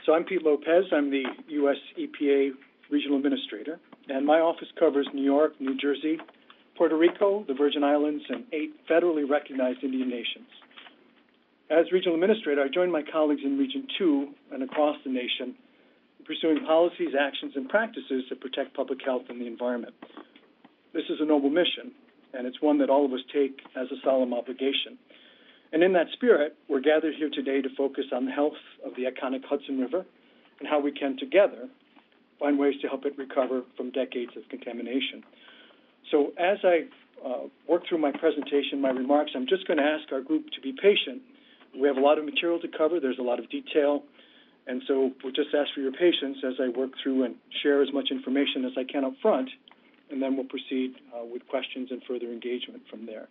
So I'm Pete Lopez. I'm the U.S. EPA Regional Administrator, and my office covers New York, New Jersey, Puerto Rico, the Virgin Islands, and 8 federally recognized Indian nations. As Regional Administrator, I joined my colleagues in Region 2 and across the nation in pursuing policies, actions, and practices that protect public health and the environment. This is a noble mission, and it's one that all of us take as a solemn obligation. And in that spirit, we're gathered here today to focus on the health of the iconic Hudson River and how we can together find ways to help it recover from decades of contamination. So as I work through my presentation, my remarks, I'm just going to ask our group to be patient. We have a lot of material to cover. There's a lot of detail. And so we'll just ask for your patience as I work through and share as much information as I can up front, and then we'll proceed with questions and further engagement from there.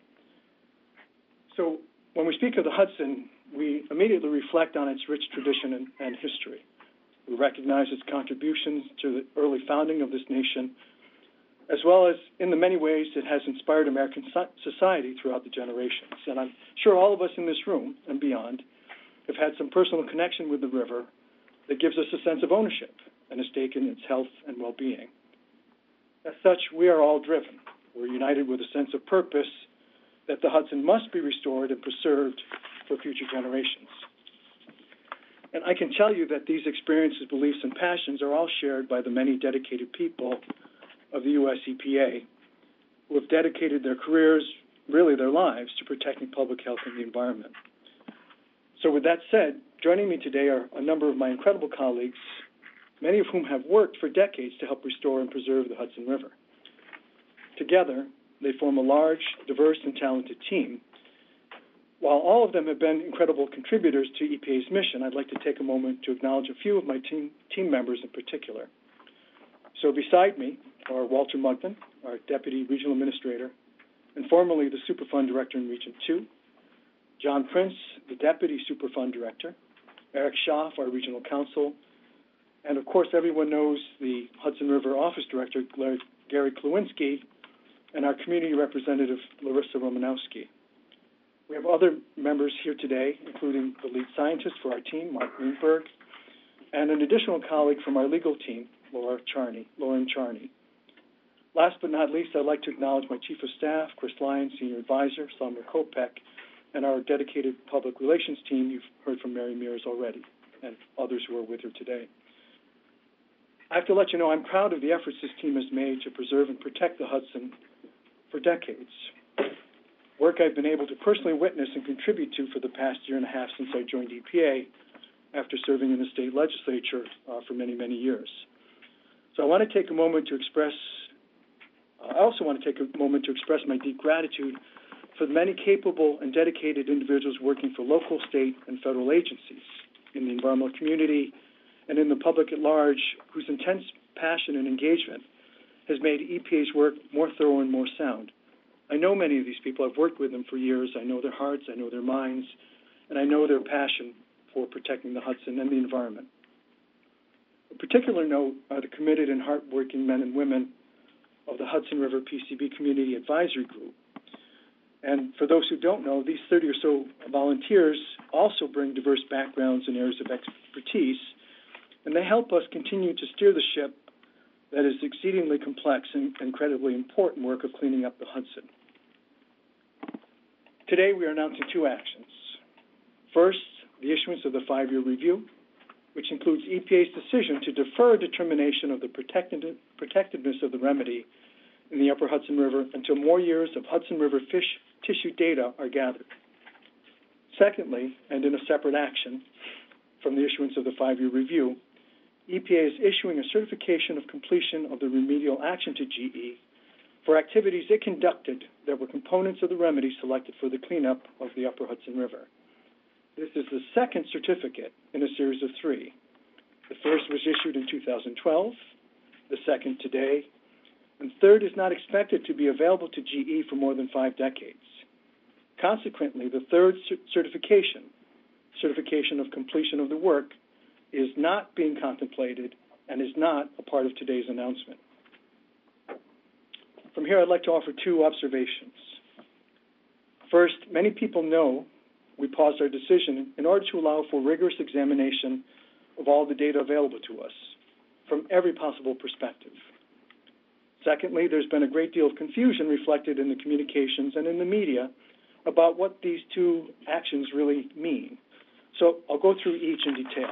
So when we speak of the Hudson, we immediately reflect on its rich tradition and history. We recognize its contributions to the early founding of this nation, as well as in the many ways it has inspired American society throughout the generations. And I'm sure all of us in this room and beyond have had some personal connection with the river that gives us a sense of ownership and a stake in its health and well-being. As such, we are all driven. We're united with a sense of purpose that the Hudson must be restored and preserved for future generations. And I can tell you that these experiences, beliefs, and passions are all shared by the many dedicated people of the U.S. EPA who have dedicated their careers, really their lives, to protecting public health and the environment. So with that said, joining me today are a number of my incredible colleagues, many of whom have worked for decades to help restore and preserve the Hudson River. Together, they form a large, diverse, and talented team. While all of them have been incredible contributors to EPA's mission, I'd like to take a moment to acknowledge a few of my team members in particular. So beside me are Walter Mugden, our Deputy Regional Administrator, and formerly the Superfund Director in Region 2, John Prince, the Deputy Superfund Director, Eric Schaaf, our Regional Counsel, and of course everyone knows the Hudson River Office Director, Gary Klawinski, and our Community Representative, Larissa Romanowski. We have other members here today, including the lead scientist for our team, Mark Greenberg, and an additional colleague from our legal team, Lauren Charney. Last but not least, I'd like to acknowledge my Chief of Staff, Chris Lyons, Senior Advisor, Summer Kopek, and our dedicated public relations team. You've heard from Mary Mears already, and others who are with her today. I have to let you know I'm proud of the efforts this team has made to preserve and protect the Hudson for decades. Work I've been able to personally witness and contribute to for the past year and a half since I joined EPA after serving in the state legislature for many, many years. So I also want to take a moment to express my deep gratitude for the many capable and dedicated individuals working for local, state, and federal agencies in the environmental community and in the public at large, whose intense passion and engagement has made EPA's work more thorough and more sound. I know many of these people. I've worked with them for years. I know their hearts, I know their minds, and I know their passion for protecting the Hudson and the environment. Of particular note are the committed and hardworking men and women of the Hudson River PCB Community Advisory Group. And for those who don't know, these 30 or so volunteers also bring diverse backgrounds and areas of expertise, and they help us continue to steer the ship that is exceedingly complex and incredibly important work of cleaning up the Hudson. Today, we are announcing 2 actions. First, the issuance of the 5-year review, which includes EPA's decision to defer determination of the protectiveness of the remedy in the upper Hudson River until more years of Hudson River fish tissue data are gathered. Secondly, and in a separate action from the issuance of the 5-year review, EPA is issuing a certification of completion of the remedial action to GE for activities it conducted that were components of the remedy selected for the cleanup of the upper Hudson River. This is the second certificate in a series of 3. The first was issued in 2012, the second today, and third is not expected to be available to GE for more than 5 decades. Consequently, the third certification of completion of the work, is not being contemplated and is not a part of today's announcement. From here, I'd like to offer 2 observations. First, many people know we paused our decision in order to allow for rigorous examination of all the data available to us from every possible perspective. Secondly, there's been a great deal of confusion reflected in the communications and in the media about what these two actions really mean. So I'll go through each in detail.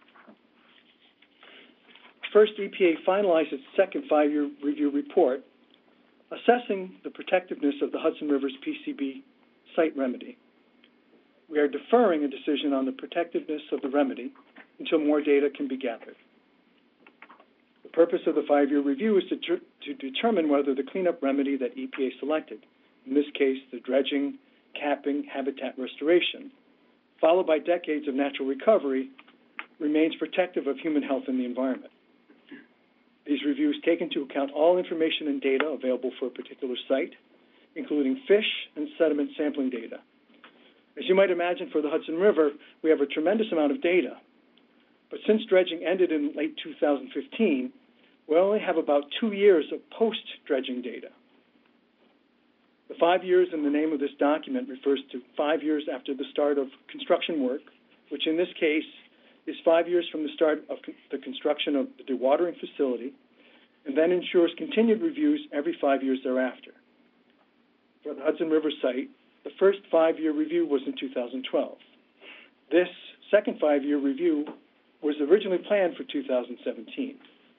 First, EPA finalized its second five-year review report assessing the protectiveness of the Hudson River's PCB site remedy. We are deferring a decision on the protectiveness of the remedy until more data can be gathered. The purpose of the five-year review is to determine whether the cleanup remedy that EPA selected, in this case the dredging, capping, habitat restoration, followed by decades of natural recovery, remains protective of human health and the environment. These reviews take into account all information and data available for a particular site, including fish and sediment sampling data. As you might imagine, for the Hudson River, we have a tremendous amount of data. But since dredging ended in late 2015, we only have about 2 years of post-dredging data. The 5 years in the name of this document refers to 5 years after the start of construction work, which in this case is 5 years from the start of the construction of the dewatering facility, and then ensures continued reviews every 5 years thereafter. For the Hudson River site, the first 5-year review was in 2012. This second 5-year review was originally planned for 2017.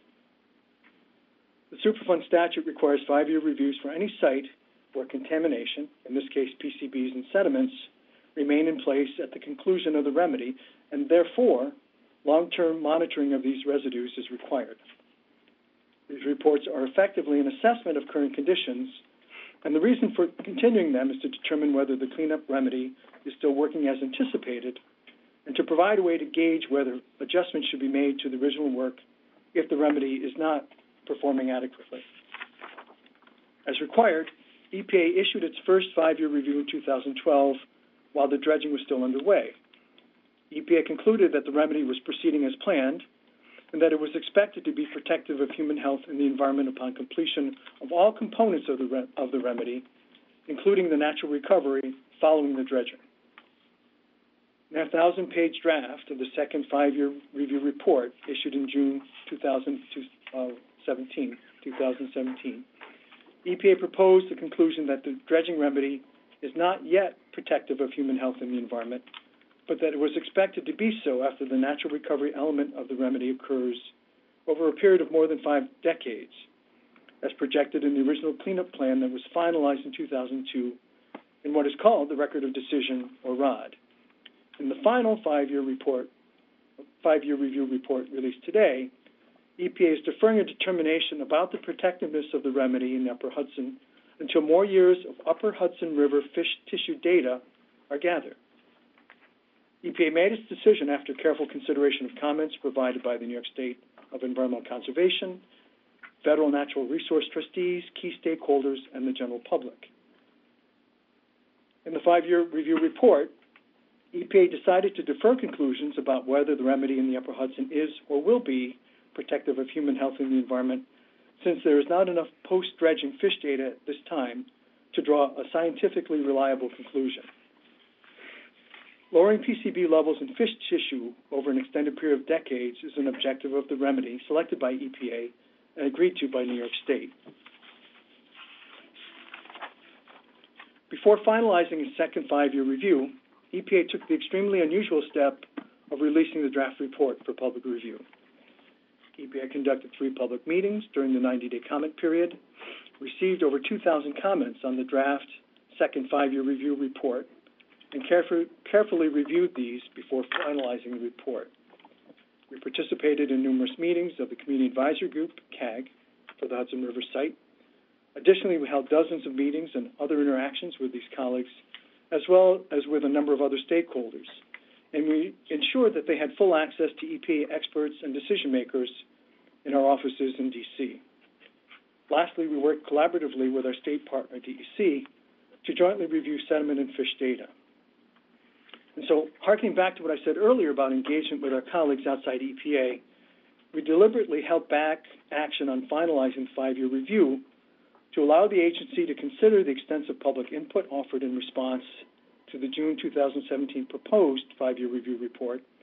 The Superfund statute requires 5-year reviews for any site where contamination, in this case PCBs and sediments, remain in place at the conclusion of the remedy, and therefore, long-term monitoring of these residues is required. These reports are effectively an assessment of current conditions, and the reason for continuing them is to determine whether the cleanup remedy is still working as anticipated, and to provide a way to gauge whether adjustments should be made to the original work if the remedy is not performing adequately. As required, EPA issued its first 5-year review in 2012 while the dredging was still underway. EPA concluded that the remedy was proceeding as planned and that it was expected to be protective of human health and the environment upon completion of all components of the remedy, including the natural recovery following the dredging. An 1,000-page draft of the second 5-year review report issued in June 2017, EPA proposed the conclusion that the dredging remedy is not yet protective of human health and the environment, but that it was expected to be so after the natural recovery element of the remedy occurs over a period of more than 5 decades, as projected in the original cleanup plan that was finalized in 2002 in what is called the Record of Decision, or ROD. In the final 5-year review report released today, EPA is deferring a determination about the protectiveness of the remedy in the Upper Hudson until more years of Upper Hudson River fish tissue data are gathered. EPA made its decision after careful consideration of comments provided by the New York State of Environmental Conservation, federal natural resource trustees, key stakeholders, and the general public. In the 5-year review report, EPA decided to defer conclusions about whether the remedy in the Upper Hudson is or will be protective of human health and the environment, since there is not enough post-dredging fish data at this time to draw a scientifically reliable conclusion. Lowering PCB levels in fish tissue over an extended period of decades is an objective of the remedy selected by EPA and agreed to by New York State. Before finalizing its second 5-year review, EPA took the extremely unusual step of releasing the draft report for public review. EPA conducted 3 public meetings during the 90-day comment period, received over 2,000 comments on the draft second 5-year review report, and carefully reviewed these before finalizing the report. We participated in numerous meetings of the Community Advisory Group, CAG, for the Hudson River site. Additionally, we held dozens of meetings and other interactions with these colleagues, as well as with a number of other stakeholders, and we ensured that they had full access to EPA experts and decision makers in our offices in D.C. Lastly, we worked collaboratively with our state partner, DEC, to jointly review sediment and fish data. And so, harkening back to what I said earlier about engagement with our colleagues outside EPA, we deliberately held back action on finalizing the 5-year review to allow the agency to consider the extensive public input offered in response to the June 2017 proposed 5-year review report,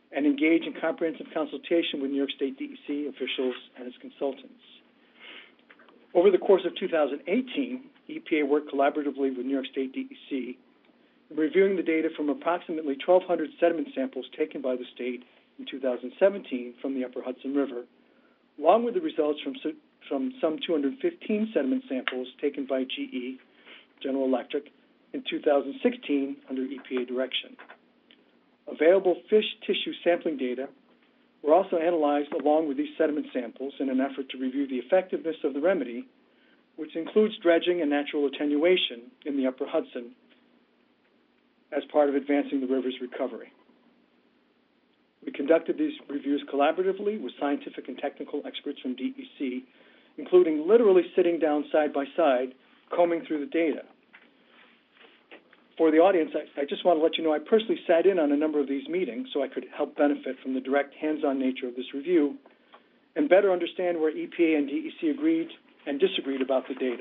and engage in comprehensive consultation with New York State DEC officials and its consultants. Over the course of 2018, EPA worked collaboratively with New York State DEC in reviewing the data from approximately 1,200 sediment samples taken by the state in 2017 from the Upper Hudson River, along with the results from some 215 sediment samples taken by GE, General Electric, in 2016 under EPA direction. Available fish tissue sampling data were also analyzed along with these sediment samples in an effort to review the effectiveness of the remedy, which includes dredging and natural attenuation in the Upper Hudson as part of advancing the river's recovery. We conducted these reviews collaboratively with scientific and technical experts from DEC, including literally sitting down side by side, combing through the data. For the audience, I just want to let you know I personally sat in on a number of these meetings so I could help benefit from the direct hands-on nature of this review and better understand where EPA and DEC agreed and disagreed about the data.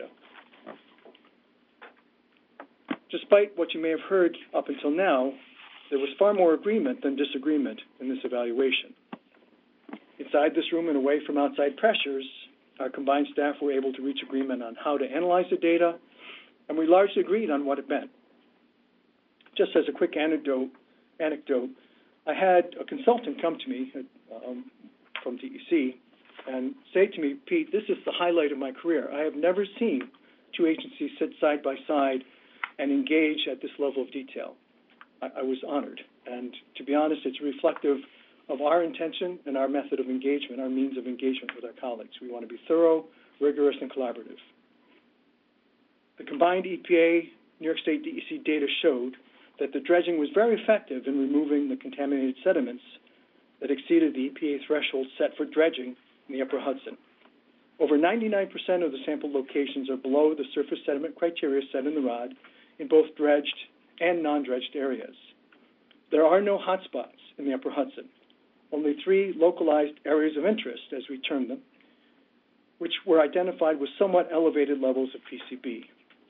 Despite what you may have heard up until now, there was far more agreement than disagreement in this evaluation. Inside this room and away from outside pressures, our combined staff were able to reach agreement on how to analyze the data, and we largely agreed on what it meant. Just as a quick anecdote, I had a consultant come to me from DEC and say to me, Pete, this is the highlight of my career. I have never seen two agencies sit side by side and engage at this level of detail. I was honored. And to be honest, it's reflective of our intention and our method of engagement, our means of engagement with our colleagues. We want to be thorough, rigorous, and collaborative. The combined EPA, New York State DEC data showed that the dredging was very effective in removing the contaminated sediments that exceeded the EPA threshold set for dredging in the Upper Hudson. Over 99% of the sample locations are below the surface sediment criteria set in the ROD in both dredged and non-dredged areas. There are no hotspots in the Upper Hudson, only 3 localized areas of interest, as we term them, which were identified with somewhat elevated levels of PCB.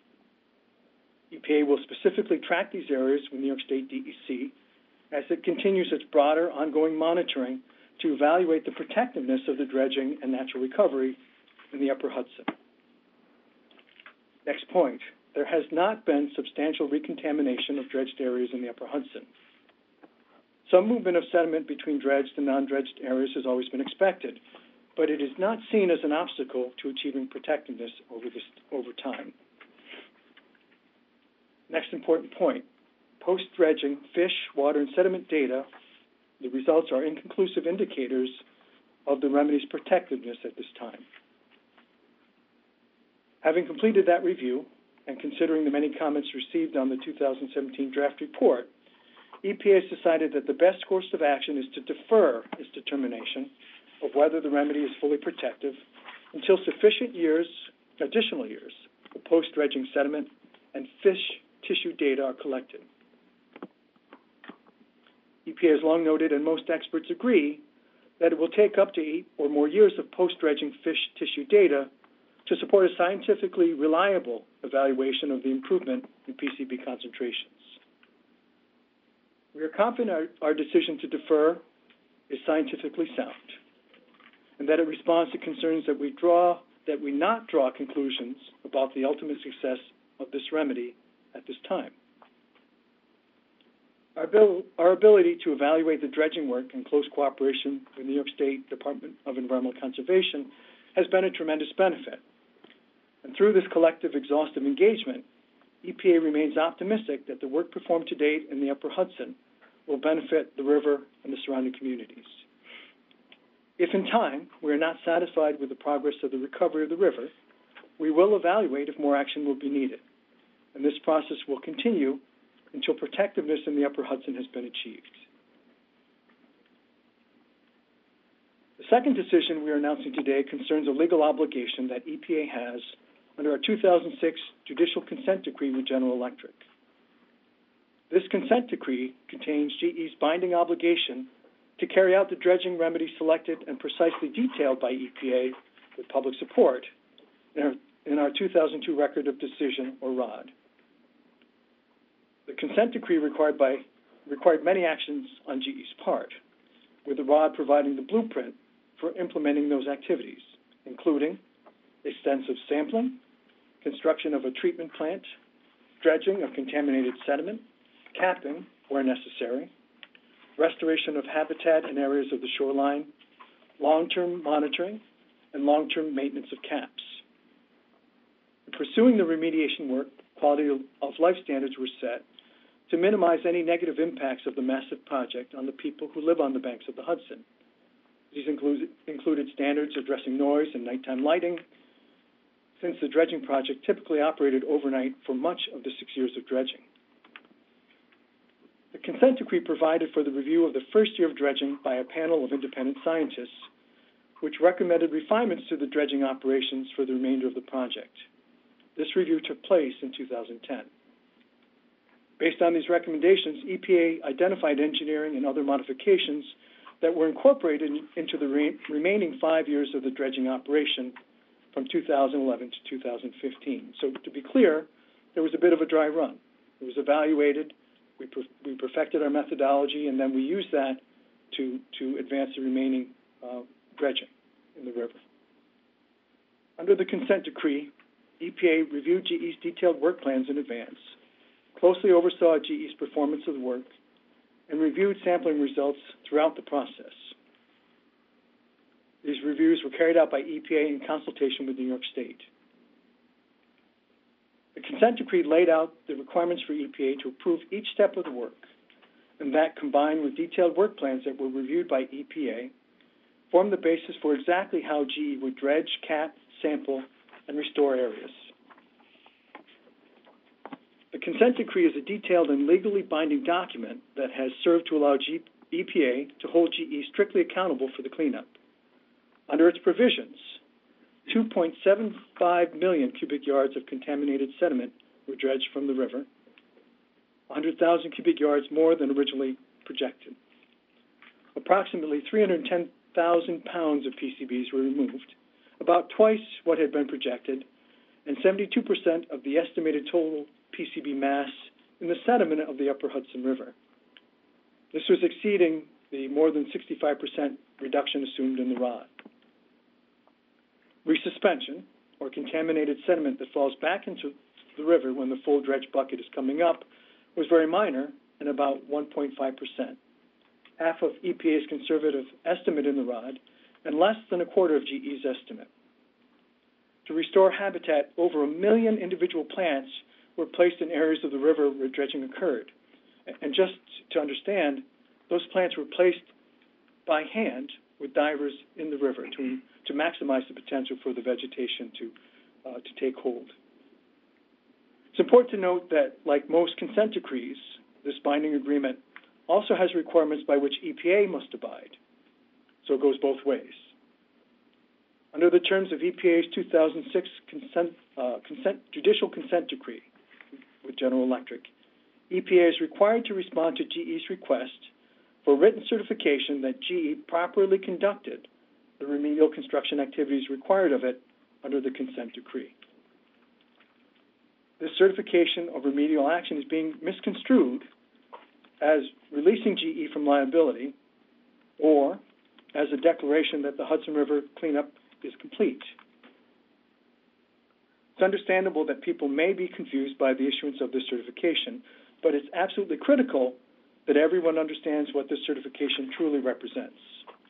EPA will specifically track these areas with New York State DEC as it continues its broader ongoing monitoring to evaluate the protectiveness of the dredging and natural recovery in the Upper Hudson. Next point, there has not been substantial recontamination of dredged areas in the Upper Hudson. Some movement of sediment between dredged and non-dredged areas has always been expected, but it is not seen as an obstacle to achieving protectiveness over time. Next important point, post-dredging fish, water, and sediment data, the results are inconclusive indicators of the remedy's protectiveness at this time. Having completed that review, and considering the many comments received on the 2017 draft report, EPA has decided that the best course of action is to defer its determination of whether the remedy is fully protective until sufficient additional years of post-dredging sediment and fish tissue data are collected. EPA has long noted, and most experts agree, that it will take up to 8 or more years of post-dredging fish tissue data to support a scientifically reliable evaluation of the improvement in PCB concentrations. We are confident our decision to defer is scientifically sound, and that it responds to concerns that we not draw conclusions about the ultimate success of this remedy at this time. Our ability to evaluate the dredging work in close cooperation with New York State Department of Environmental Conservation has been a tremendous benefit. And through this collective exhaustive engagement, EPA remains optimistic that the work performed to date in the Upper Hudson will benefit the river and the surrounding communities. If in time we are not satisfied with the progress of the recovery of the river, we will evaluate if more action will be needed. And this process will continue until protectiveness in the Upper Hudson has been achieved. The second decision we are announcing today concerns a legal obligation that EPA has under our 2006 Judicial Consent Decree with General Electric. This consent decree contains GE's binding obligation to carry out the dredging remedy selected and precisely detailed by EPA with public support in our 2002 Record of Decision, or ROD. The consent decree required many actions on GE's part, with the ROD providing the blueprint for implementing those activities, including extensive sampling, construction of a treatment plant, dredging of contaminated sediment, capping where necessary, restoration of habitat in areas of the shoreline, long-term monitoring, and long-term maintenance of caps. In pursuing the remediation work, quality of life standards were set to minimize any negative impacts of the massive project on the people who live on the banks of the Hudson. These included standards addressing noise and nighttime lighting, since the dredging project typically operated overnight for much of the 6 years of dredging. The consent decree provided for the review of the first year of dredging by a panel of independent scientists, which recommended refinements to the dredging operations for the remainder of the project. This review took place in 2010. Based on these recommendations, EPA identified engineering and other modifications that were incorporated into the remaining 5 years of the dredging operation from 2011 to 2015. So to be clear, there was a bit of a dry run. It was evaluated, we perfected our methodology, and then we used that to advance the remaining dredging in the river. Under the consent decree, EPA reviewed GE's detailed work plans in advance, closely oversaw GE's performance of the work, and reviewed sampling results throughout the process. These reviews were carried out by EPA in consultation with New York State. The consent decree laid out the requirements for EPA to approve each step of the work, and that, combined with detailed work plans that were reviewed by EPA, formed the basis for exactly how GE would dredge, cap, sample, and restore areas. The consent decree is a detailed and legally binding document that has served to allow EPA to hold GE strictly accountable for the cleanup. Under its provisions, 2.75 million cubic yards of contaminated sediment were dredged from the river, 100,000 cubic yards more than originally projected. Approximately 310,000 pounds of PCBs were removed, about twice what had been projected, and 72% of the estimated total PCB mass in the sediment of the upper Hudson River. This was exceeding the more than 65% reduction assumed in the ROD. Resuspension, or contaminated sediment that falls back into the river when the full dredge bucket is coming up, was very minor and about 1.5%, half of EPA's conservative estimate in the ROD, and less than a quarter of GE's estimate. To restore habitat, over 1 million individual plants were placed in areas of the river where dredging occurred. And just to understand, those plants were placed by hand with divers in the river to maximize the potential for the vegetation to take hold. It's important to note that, like most consent decrees, this binding agreement also has requirements by which EPA must abide. So it goes both ways. Under the terms of EPA's 2006 judicial consent decree with General Electric, EPA is required to respond to GE's request for written certification that GE properly conducted the remedial construction activities required of it under the consent decree. This certification of remedial action is being misconstrued as releasing GE from liability or as a declaration that the Hudson River cleanup is complete. It's understandable that people may be confused by the issuance of this certification, but it's absolutely critical that everyone understands what this certification truly represents.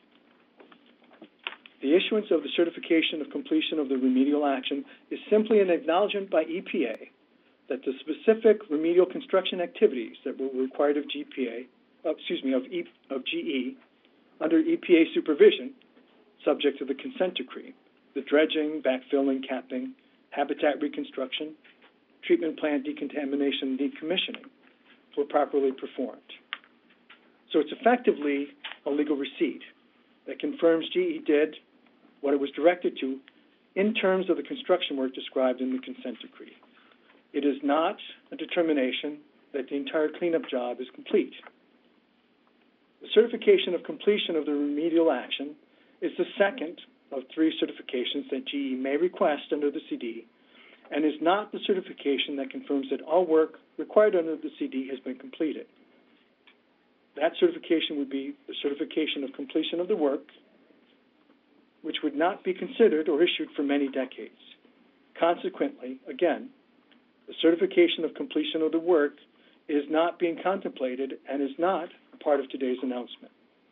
The issuance of the certification of completion of the remedial action is simply an acknowledgement by EPA that the specific remedial construction activities that were required of GE under EPA supervision, subject to the consent decree, the dredging, backfilling, capping, habitat reconstruction, treatment plant decontamination, and decommissioning, were properly performed. So it's effectively a legal receipt that confirms GE did what it was directed to in terms of the construction work described in the consent decree. It is not a determination that the entire cleanup job is complete. The certification of completion of the remedial action is the second of 3 certifications that GE may request under the CD, and is not the certification that confirms that all work required under the CD has been completed. that certification would be the certification of completion of the work, which would not be considered or issued for many decades. Consequently, again, the certification of completion of the work is not being contemplated and is not a part of today's announcement.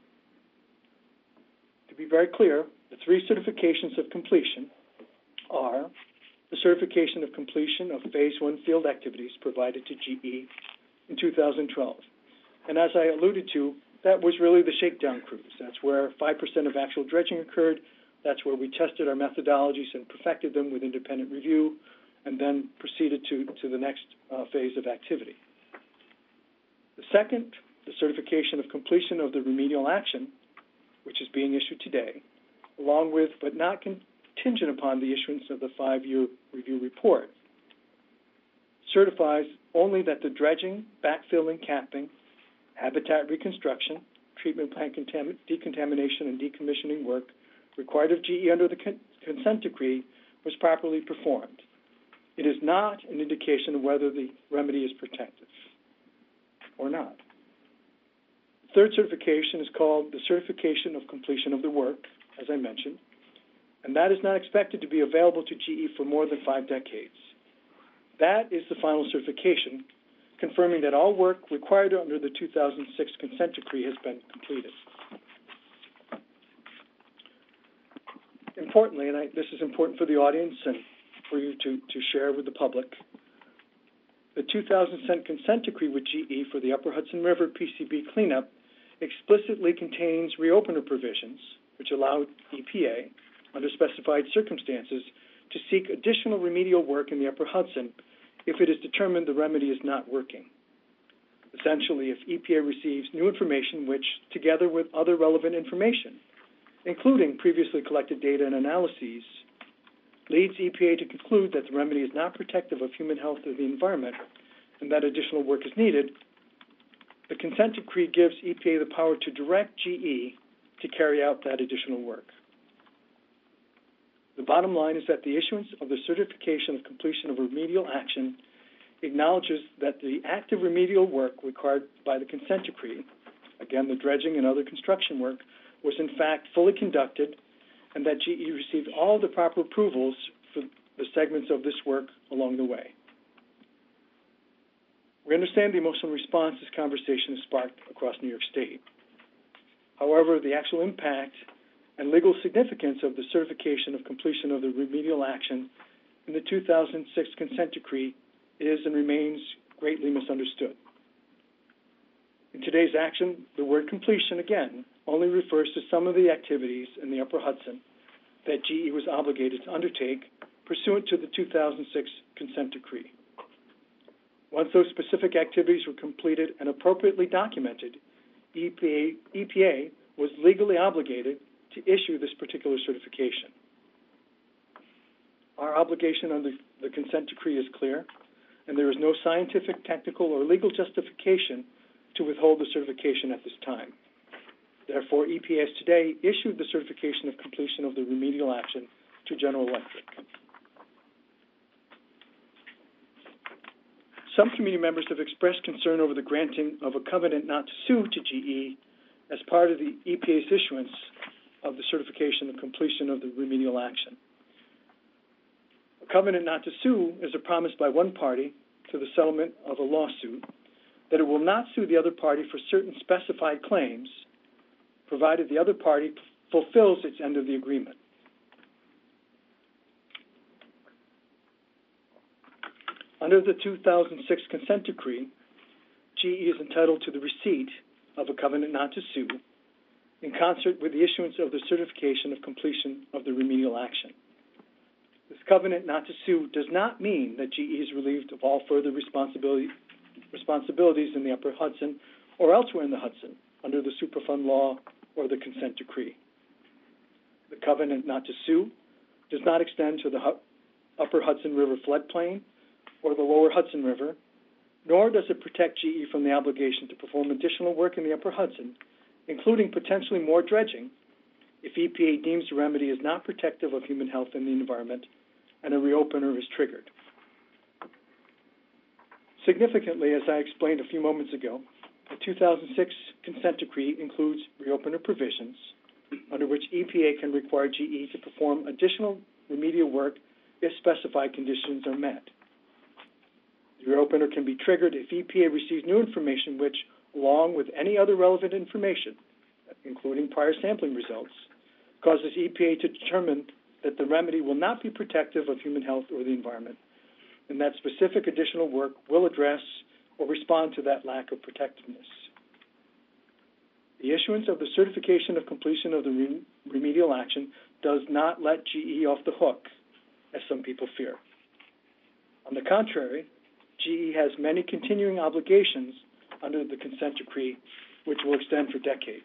To be very clear, the three certifications of completion are the certification of completion of Phase 1 field activities provided to GE in 2012. And as I alluded to, that was really the shakedown cruise. That's where 5% of actual dredging occurred. That's where we tested our methodologies and perfected them with independent review, and then proceeded to the next phase of activity. The second, the certification of completion of the remedial action, which is being issued today, along with, but not contingent upon, the issuance of the 5-year review report, certifies only that the dredging, backfilling, capping, habitat reconstruction, treatment plant decontamination, and decommissioning work required of GE under the consent decree was properly performed. It is not an indication of whether the remedy is protective or not. The third certification is called the certification of completion of the work, as I mentioned, and that is not expected to be available to GE for more than 5 decades. That is the final certification, confirming that all work required under the 2006 consent decree has been completed. Importantly, and this is important for the audience and for you to share with the public, the 2000 consent decree with GE for the Upper Hudson River PCB cleanup explicitly contains reopener provisions, which allow EPA, under specified circumstances, to seek additional remedial work in the Upper Hudson if it is determined the remedy is not working. Essentially, if EPA receives new information which, together with other relevant information, including previously collected data and analyses, leads EPA to conclude that the remedy is not protective of human health or the environment and that additional work is needed, the consent decree gives EPA the power to direct GE to carry out that additional work. The bottom line is that the issuance of the certification of completion of remedial action acknowledges that the active remedial work required by the consent decree, again, the dredging and other construction work, was in fact fully conducted, and that GE received all the proper approvals for the segments of this work along the way. We understand the emotional response this conversation has sparked across New York State. However, the actual impact and legal significance of the certification of completion of the remedial action in the 2006 consent decree is and remains greatly misunderstood. In today's action, the word completion, again, only refers to some of the activities in the Upper Hudson that GE was obligated to undertake pursuant to the 2006 consent decree. Once those specific activities were completed and appropriately documented, EPA was legally obligated to issue this particular certification. Our obligation under the consent decree is clear, and there is no scientific, technical, or legal justification to withhold the certification at this time. Therefore, EPA has today issued the certification of completion of the remedial action to General Electric. Some community members have expressed concern over the granting of a covenant not to sue to GE as part of the EPA's issuance of the certification of completion of the remedial action. A covenant not to sue is a promise by one party to the settlement of a lawsuit that it will not sue the other party for certain specified claims, provided the other party fulfills its end of the agreement. Under the 2006 consent decree, GE is entitled to the receipt of a covenant not to sue in concert with the issuance of the certification of completion of the remedial action. This covenant not to sue does not mean that GE is relieved of all further responsibilities in the Upper Hudson or elsewhere in the Hudson under the Superfund law or the consent decree. The covenant not to sue does not extend to the Upper Hudson River floodplain or the Lower Hudson River, nor does it protect GE from the obligation to perform additional work in the Upper Hudson, including potentially more dredging, if EPA deems the remedy is not protective of human health and the environment and a reopener is triggered. Significantly, as I explained a few moments ago, the The 2006 consent decree includes reopener provisions under which EPA can require GE to perform additional remedial work if specified conditions are met. The reopener can be triggered if EPA receives new information which, along with any other relevant information, including prior sampling results, causes EPA to determine that the remedy will not be protective of human health or the environment, and that specific additional work will address or respond to that lack of protectiveness. The issuance of the certification of completion of the remedial action does not let GE off the hook, as some people fear. On the contrary, GE has many continuing obligations under the consent decree, which will extend for decades.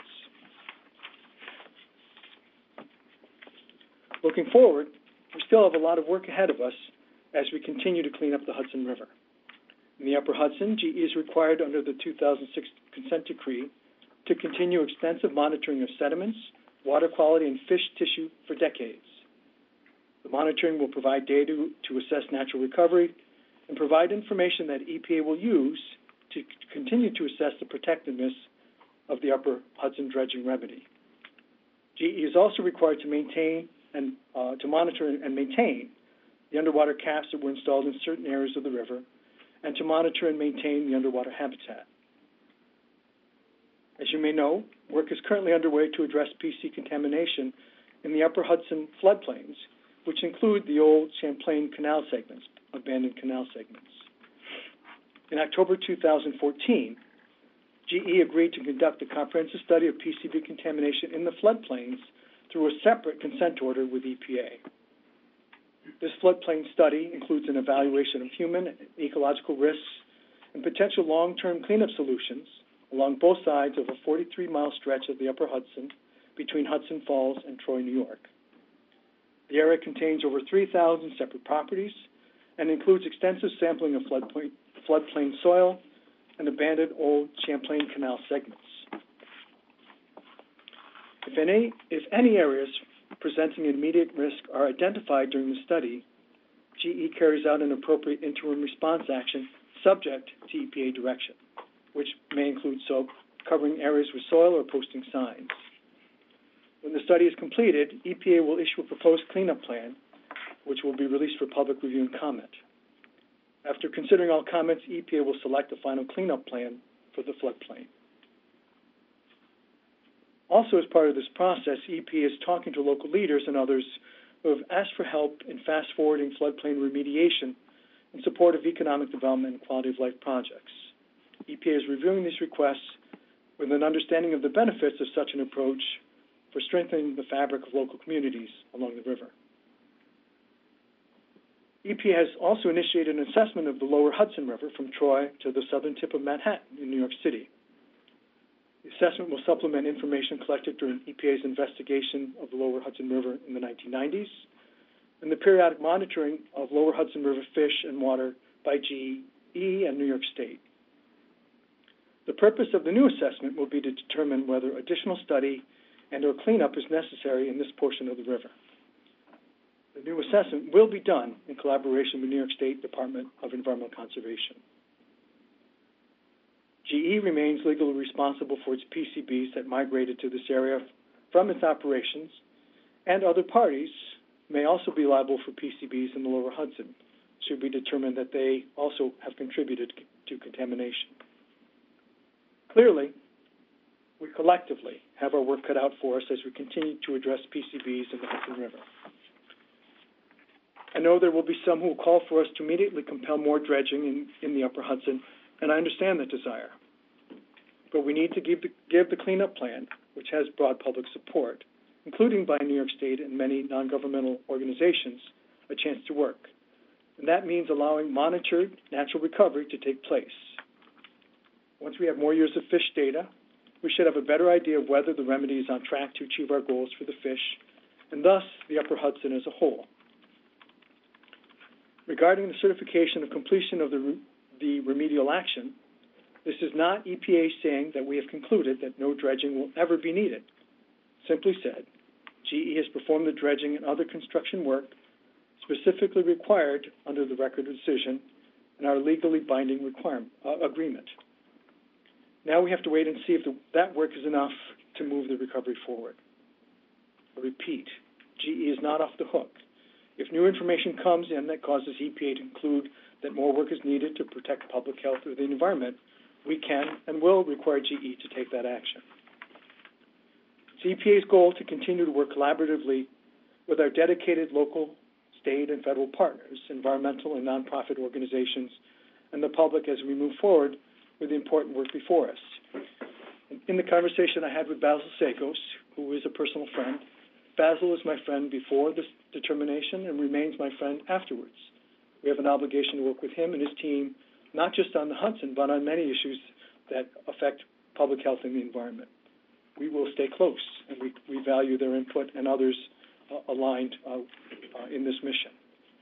Looking forward, we still have a lot of work ahead of us as we continue to clean up the Hudson River. In the Upper Hudson, GE is required under the 2006 consent decree to continue extensive monitoring of sediments, water quality, and fish tissue for decades. The monitoring will provide data to assess natural recovery and provide information that EPA will use to continue to assess the protectiveness of the Upper Hudson dredging remedy. GE is also required to maintain and to monitor and maintain the underwater caps that were installed in certain areas of the river, and to monitor and maintain the underwater habitat. As you may know, work is currently underway to address PC contamination in the Upper Hudson floodplains, which include the old Champlain Canal segments, abandoned canal segments. In October 2014, GE agreed to conduct a comprehensive study of PCB contamination in the floodplains through a separate consent order with EPA. This floodplain study includes an evaluation of human and ecological risks and potential long-term cleanup solutions along both sides of a 43-mile stretch of the Upper Hudson between Hudson Falls and Troy, New York. The area contains over 3,000 separate properties and includes extensive sampling of floodplain soil and abandoned old Champlain Canal segments. If any areas presenting immediate risk are identified during the study, GE carries out an appropriate interim response action subject to EPA direction, which may include covering areas with soil or posting signs. When the study is completed, EPA will issue a proposed cleanup plan, which will be released for public review and comment. After considering all comments, EPA will select a final cleanup plan for the floodplain. Also, as part of this process, EPA is talking to local leaders and others who have asked for help in fast-forwarding floodplain remediation in support of economic development and quality-of-life projects. EPA is reviewing these requests with an understanding of the benefits of such an approach for strengthening the fabric of local communities along the river. EPA has also initiated an assessment of the lower Hudson River from Troy to the southern tip of Manhattan in New York City. The assessment will supplement information collected during EPA's investigation of the lower Hudson River in the 1990s and the periodic monitoring of lower Hudson River fish and water by GE and New York State. The purpose of the new assessment will be to determine whether additional study and or cleanup is necessary in this portion of the river. The new assessment will be done in collaboration with New York State Department of Environmental Conservation. GE remains legally responsible for its PCBs that migrated to this area from its operations, and other parties may also be liable for PCBs in the lower Hudson, should we determine that they also have contributed to contamination. Clearly, we collectively have our work cut out for us as we continue to address PCBs in the Hudson River. I know there will be some who will call for us to immediately compel more dredging in the Upper Hudson, and I understand that desire. But we need to give the cleanup plan, which has broad public support, including by New York State and many non-governmental organizations, a chance to work. And that means allowing monitored natural recovery to take place. Once we have more years of fish data, we should have a better idea of whether the remedy is on track to achieve our goals for the fish, and thus the Upper Hudson as a whole. Regarding the certification of completion of the remedial action, this is not EPA saying that we have concluded that no dredging will ever be needed. Simply said, GE has performed the dredging and other construction work specifically required under the Record of Decision and our legally binding agreement. Now we have to wait and see if that work is enough to move the recovery forward. I repeat, GE is not off the hook. If new information comes in that causes EPA to conclude that more work is needed to protect public health or the environment, we can and will require GE to take that action. It's EPA's goal to continue to work collaboratively with our dedicated local, state, and federal partners, environmental and nonprofit organizations, and the public as we move forward with the important work before us. In the conversation I had with Basil Sakos, who is a personal friend, Basil was my friend before this determination and remains my friend afterwards. We have an obligation to work with him and his team, not just on the Hudson, but on many issues that affect public health and the environment. We will stay close, and we value their input and others aligned in this mission.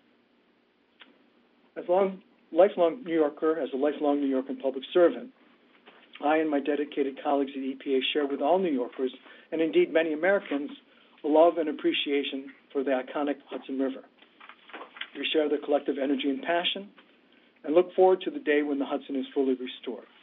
As a lifelong New Yorker, as a lifelong New Yorker public servant, I and my dedicated colleagues at EPA share with all New Yorkers, and indeed many Americans, a love and appreciation for the iconic Hudson River. We share the collective energy and passion and look forward to the day when the Hudson is fully restored.